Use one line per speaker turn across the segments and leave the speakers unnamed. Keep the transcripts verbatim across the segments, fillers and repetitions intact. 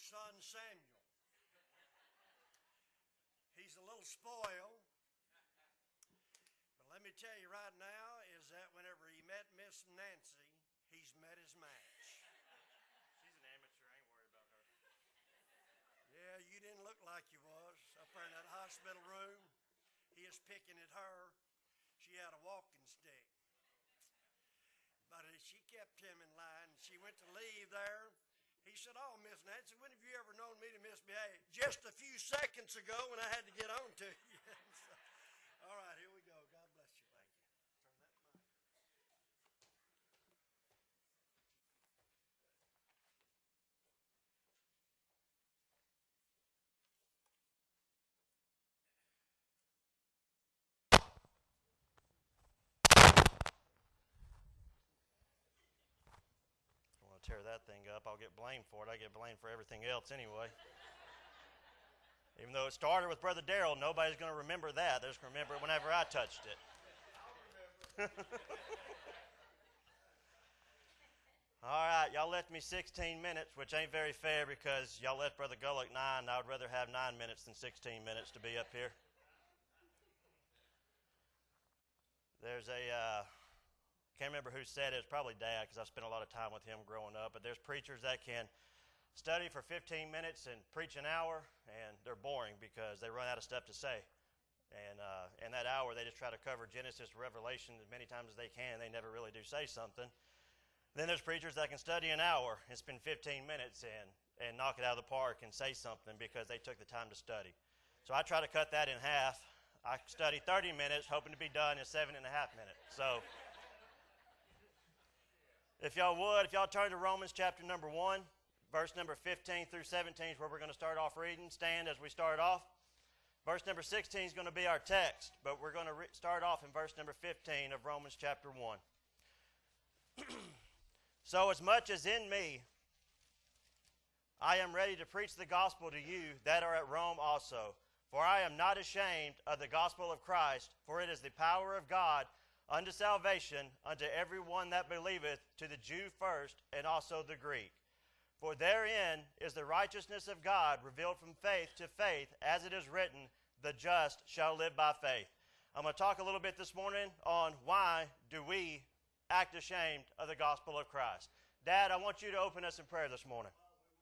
son Samuel. He's a little spoiled, but let me tell you right now is that whenever he met Miss Nancy, he's met his match.
She's an amateur. I ain't worried about her.
Yeah, you didn't look like you was up there in that hospital room. He is picking at her. She had a walking stick. But she kept him in line. She went to leave there. He said, "Oh, Miss Nancy, when have you ever known me to misbehave?" "Just a few seconds ago when I had to get on to you." So, all right, here we go. God bless you. Thank you. Turn that mic.
Tear that thing up, I'll get blamed for it. I get blamed for everything else anyway. Even though it started with Brother Darrell, nobody's going to remember that. They're just going to remember it whenever I touched it. All right, y'all left me sixteen minutes, which ain't very fair because y'all left Brother Gullick nine. I would rather have nine minutes than sixteen minutes to be up here. There's a... Uh, can't remember who said it. It's probably Dad because I spent a lot of time with him growing up. But there's preachers that can study for fifteen minutes and preach an hour, and they're boring because they run out of stuff to say. And uh, in that hour, they just try to cover Genesis, Revelation as many times as they can. They never really do say something. Then there's preachers that can study an hour and spend fifteen minutes and, and knock it out of the park and say something because they took the time to study. So I try to cut that in half. I study thirty minutes, hoping to be done in seven and a half minutes. So... if y'all would, if y'all turn to Romans chapter number one, verse number fifteen through seventeen is where we're going to start off reading. Stand as we start off. Verse number sixteen is going to be our text, but we're going to re- start off in verse number fifteen of Romans chapter one. So as much as in me, I am ready to preach the gospel to you that are at Rome also. For I am not ashamed of the gospel of Christ, for it is the power of God unto salvation, unto every one that believeth, to the Jew first, and also the Greek. For therein is the righteousness of God revealed from faith to faith, as it is written, the just shall live by faith. I'm going to talk a little bit this morning on why do we act ashamed of the gospel of Christ. Dad, I want you to open us in prayer this morning.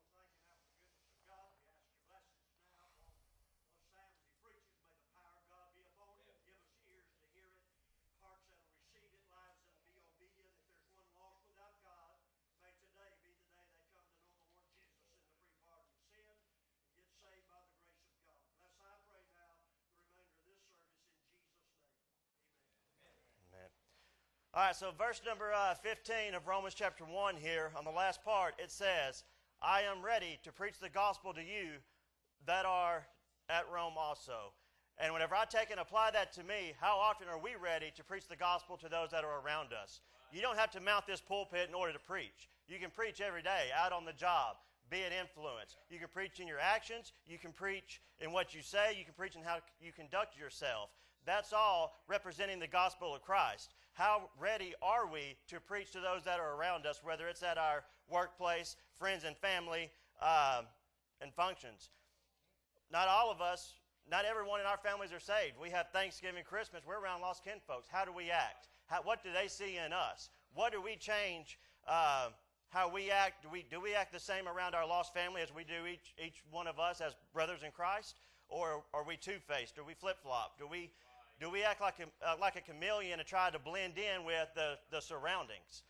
All right, so verse number uh, fifteen of Romans chapter one here, on the last part, it says, I am ready to preach the gospel to you that are at Rome also. And whenever I take and apply that to me, how often are we ready to preach the gospel to those that are around us? You don't have to mount this pulpit in order to preach. You can preach every day, out on the job, be an influence. You can preach in your actions. You can preach in what you say. You can preach in how you conduct yourself. That's all representing the gospel of Christ. How ready are we to preach to those that are around us, whether it's at our workplace, friends and family, um, and functions? Not all of us, not everyone in our families are saved. We have Thanksgiving, Christmas. We're around lost kin folks. How do we act? How, what do they see in us? What do we change uh, how we act? Do we, do we act the same around our lost family as we do each, each one of us as brothers in Christ? Or are we two-faced? Do we flip-flop? Do we... Do we act like a, uh, like a chameleon and try to blend in with the, the surroundings?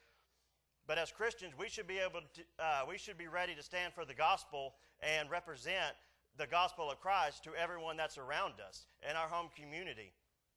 But as Christians, we should be able to, uh, we should be ready to stand for the gospel and represent the gospel of Christ to everyone that's around us in our home community.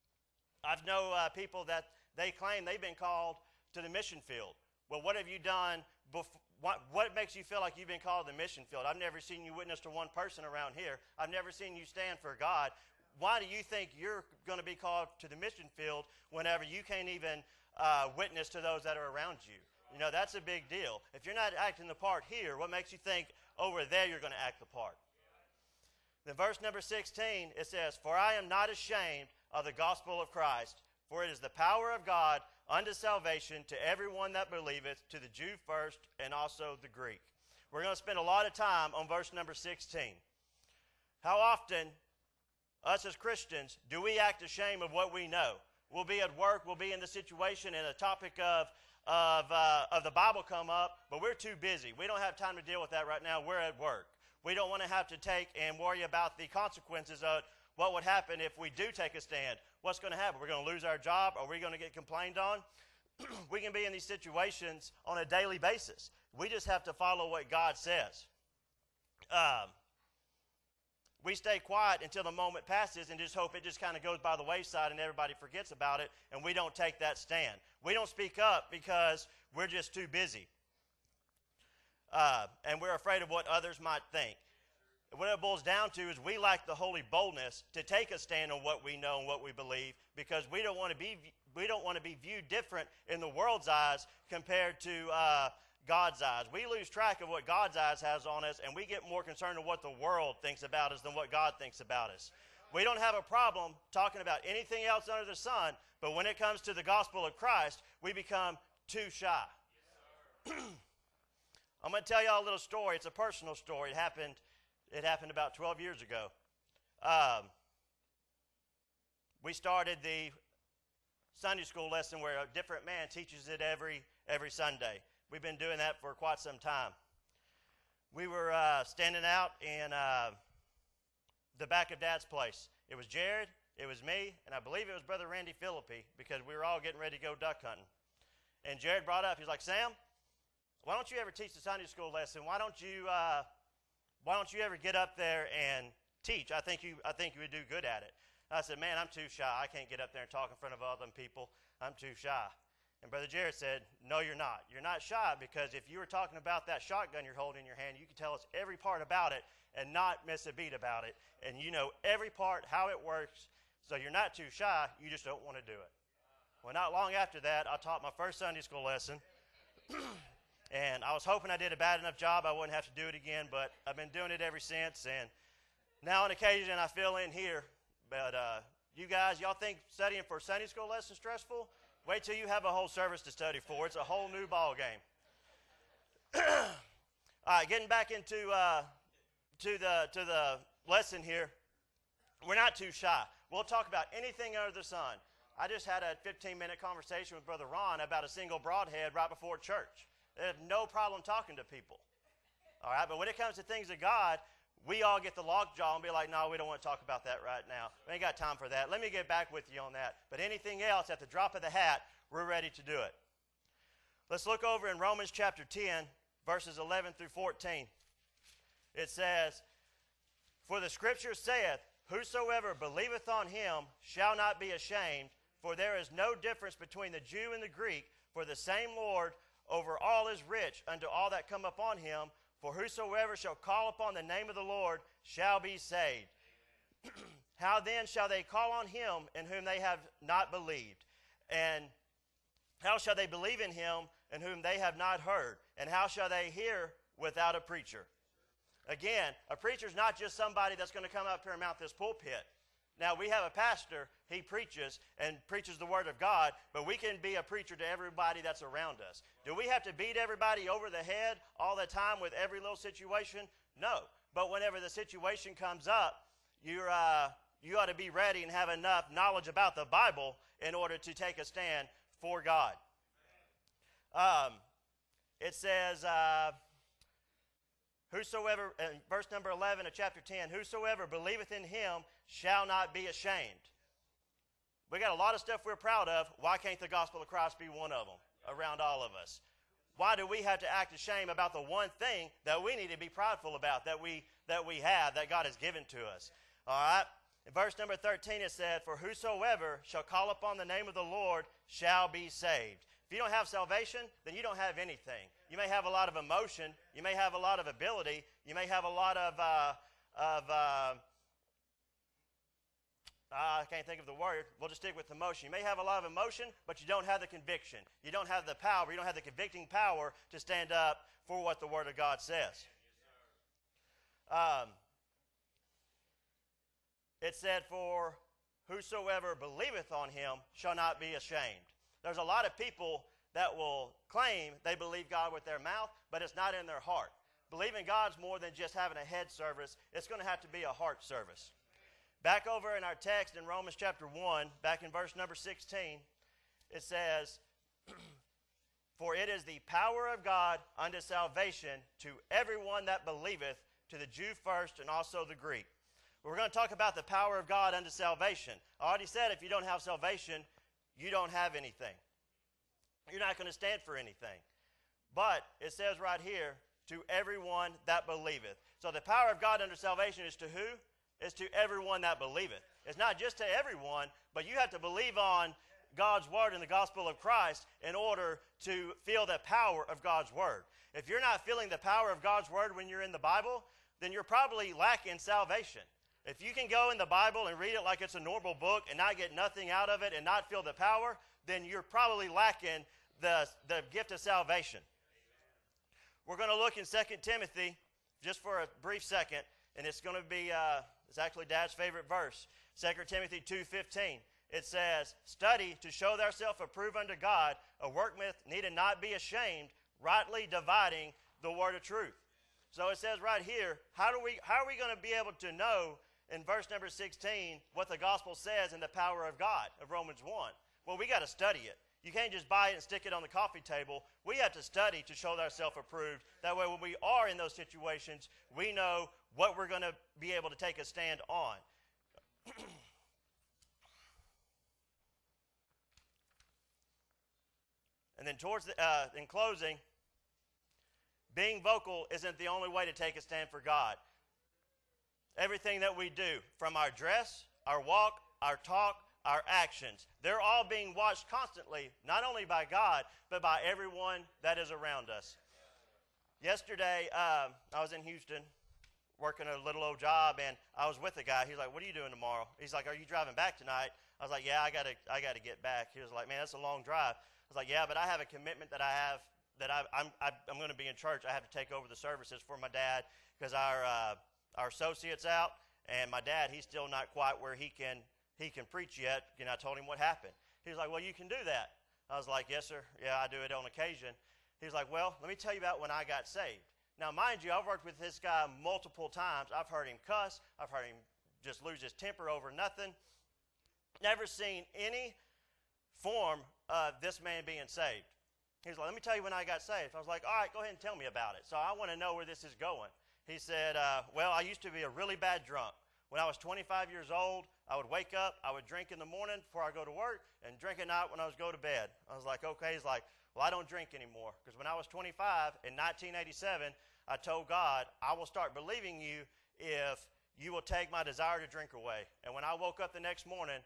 I've know uh, people that they claim they've been called to the mission field. Well, what have you done before? What, what makes you feel like you've been called to the mission field? I've never seen you witness to one person around here. I've never seen you stand for God. Why do you think you're going to be called to the mission field whenever you can't even uh, witness to those that are around you? You know, that's a big deal. If you're not acting the part here, what makes you think over there you're going to act the part? Then verse number sixteen, it says, For I am not ashamed of the gospel of Christ, for it is the power of God unto salvation to everyone that believeth, to the Jew first, and also the Greek. We're going to spend a lot of time on verse number sixteen. How often, us as Christians, do we act ashamed of what we know? We'll be at work, we'll be in the situation, and a topic of of uh, of the Bible come up, but we're too busy. We don't have time to deal with that right now. We're at work. We don't want to have to take and worry about the consequences of what would happen if we do take a stand. What's going to happen? We're going to lose our job? Are we going to get complained on? We can be in these situations on a daily basis. We just have to follow what God says. Um, we stay quiet until the moment passes and just hope it just kind of goes by the wayside and everybody forgets about it, and we don't take that stand. We don't speak up because we're just too busy. Uh, and we're afraid of what others might think. What it boils down to is we lack the holy boldness to take a stand on what we know and what we believe, because we don't want to be we don't want to be viewed different in the world's eyes compared to uh, God's eyes. We lose track of what God's eyes has on us, and we get more concerned with what the world thinks about us than what God thinks about us. We don't have a problem talking about anything else under the sun, but when it comes to the gospel of Christ, we become too shy. I'm going to tell y'all a little story. It's a personal story. It happened, it happened about twelve years ago. Um, we started the Sunday school lesson where a different man teaches it every every Sunday. We've been doing that for quite some time. We were uh, standing out in uh, the back of Dad's place. It was Jared, it was me, and I believe it was Brother Randy Philippi, because we were all getting ready to go duck hunting. And Jared brought up, he's like, Sam, why don't you ever teach the Sunday school lesson? Why don't you uh, why don't you ever get up there and teach? I think you I think you would do good at it. I said, man, I'm too shy. I can't get up there and talk in front of all them people. I'm too shy. And Brother Jared said, no, you're not. You're not shy, because if you were talking about that shotgun you're holding in your hand, you can tell us every part about it and not miss a beat about it. And you know every part, how it works. So you're not too shy. You just don't want to do it. Well, not long after that, I taught my first Sunday school lesson. And I was hoping I did a bad enough job I wouldn't have to do it again, but I've been doing it ever since. And now on occasion I fill in here. But uh, you guys, y'all think studying for a Sunday school lesson stressful? Wait till you have a whole service to study for. It's a whole new ball game. All right, getting back into uh, to the to the lesson here. We're not too shy. We'll talk about anything under the sun. I just had a fifteen-minute conversation with Brother Ron about a single broadhead right before church. They have no problem talking to people. All right, but when it comes to things of God, we all get the lockjaw and be like, no, we don't want to talk about that right now. We ain't got time for that. Let me get back with you on that. But anything else, at the drop of the hat, we're ready to do it. Let's look over in Romans chapter ten, verses eleven through fourteen. It says, for the scripture saith, whosoever believeth on him shall not be ashamed, for there is no difference between the Jew and the Greek, for the same Lord over all is rich unto all that come upon him. For whosoever shall call upon the name of the Lord shall be saved. How then shall they call on him in whom they have not believed? And how shall they believe in him in whom they have not heard? And how shall they hear without a preacher? Again, a preacher is not just somebody that's going to come up here and mount this pulpit. Now, we have a pastor, he preaches and preaches the word of God, but we can be a preacher to everybody that's around us. Do we have to beat everybody over the head all the time with every little situation? No. But whenever the situation comes up, you're, uh, you ought to be ready and have enough knowledge about the Bible in order to take a stand for God. Um, it says, uh, whosoever, in verse number eleven of chapter ten, whosoever believeth in him shall not be ashamed. We got a lot of stuff we're proud of. Why can't the gospel of Christ be one of them around all of us? Why do we have to act ashamed about the one thing that we need to be prideful about, that we that we have, that God has given to us? All right? In verse number thirteen it said, for whosoever shall call upon the name of the Lord shall be saved. If you don't have salvation, then you don't have anything. You may have a lot of emotion. You may have a lot of ability. You may have a lot of, uh, of uh, I can't think of the word. We'll just stick with emotion. You may have a lot of emotion, but you don't have the conviction. You don't have the power. You don't have the convicting power to stand up for what the Word of God says. Um, it said, for whosoever believeth on him shall not be ashamed. There's a lot of people that will claim they believe God with their mouth, but it's not in their heart. believing God's more than just having a head service. It's going to have to be a heart service. Back over in our text in Romans chapter one, back in verse number sixteen, it says, for it is the power of God unto salvation to everyone that believeth, to the Jew first and also the Greek. We're going to talk about the power of God unto salvation. I already said if you don't have salvation, you don't have anything. You're not going to stand for anything. But it says right here, to everyone that believeth. So the power of God unto salvation is to who? It's to everyone that believeth. It's not just to everyone, but you have to believe on God's word in the gospel of Christ in order to feel the power of God's word. If you're not feeling the power of God's word when you're in the Bible, then you're probably lacking salvation. If you can go in the Bible and read it like it's a normal book and not get nothing out of it and not feel the power, then you're probably lacking the, the gift of salvation. We're going to look in Second Timothy just for a brief second, and it's going to be, uh, it's actually Dad's favorite verse, Second Timothy two fifteen. It says, study to show thyself approved unto God, a workman needed not be ashamed, rightly dividing the word of truth. So it says right here, how do we how are we going to be able to know in verse number sixteen what the gospel says in the power of God of Romans one? Well, we got to study it. You can't just buy it and stick it on the coffee table. We have to study to show ourselves approved. That way when we are in those situations, we know what we're going to be able to take a stand on. And then towards the, uh, in closing, being vocal isn't the only way to take a stand for God. Everything that we do, from our dress, our walk, our talk, our actions, they're all being watched constantly, not only by God, but by everyone that is around us. Yesterday, um, I was in Houston working a little old job, and I was with a guy. He's like, what are you doing tomorrow? He's like, are you driving back tonight? I was like, yeah, I got to I got to get back. He was like, man, that's a long drive. I was like, yeah, but I have a commitment that I have, that I, I'm I, I'm going to be in church. I have to take over the services for my dad because our uh, our associate's out, and my dad, he's still not quite where he can he can preach yet. And I told him what happened. He was like, well, you can do that. I was like, yes, sir. Yeah, I do it on occasion. He was like, well, let me tell you about when I got saved. Now, mind you, I've worked with this guy multiple times. I've heard him cuss. I've heard him just lose his temper over nothing. Never seen any form of this man being saved. He was like, let me tell you when I got saved. I was like, all right, go ahead and tell me about it. So I want to know where this is going. He said, uh, well, I used to be a really bad drunk. When I was twenty-five years old, I would wake up, I would drink in the morning before I go to work, and drink at night when I was go to bed. I was like, okay. He's like, well, I don't drink anymore. Because when I was twenty-five, in nineteen eighty-seven, I told God, I will start believing you if you will take my desire to drink away. And when I woke up the next morning,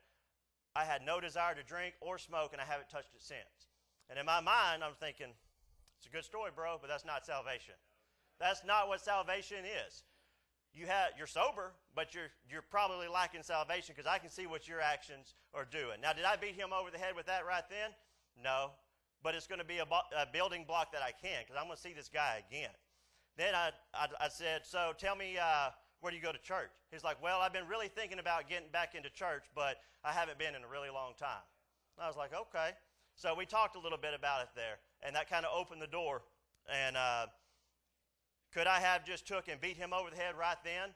I had no desire to drink or smoke, and I haven't touched it since. And in my mind, I'm thinking, it's a good story, bro, but that's not salvation. That's not what salvation is. You have, you're sober, but you're, you're probably lacking salvation because I can see what your actions are doing. Now, did I beat him over the head with that right then? No. But it's going to be a, a building block that I can because I'm going to see this guy again. Then I, I, I said, so tell me, uh, where do you go to church? He's like, well, I've been really thinking about getting back into church, but I haven't been in a really long time. And I was like, okay. So we talked a little bit about it there, and that kind of opened the door. And uh, could I have just took and beat him over the head right then?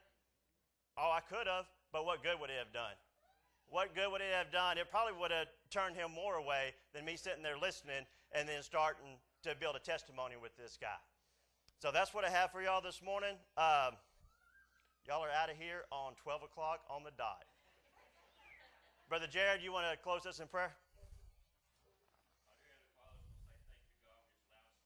Oh, I could have, but what good would it have done? What good would it have done? It probably would have turned him more away than me sitting there listening and then starting to build a testimony with this guy. So that's what I have for y'all this morning. Um, y'all are out of here on twelve o'clock on the dot. Brother Jared, you want to close us in prayer?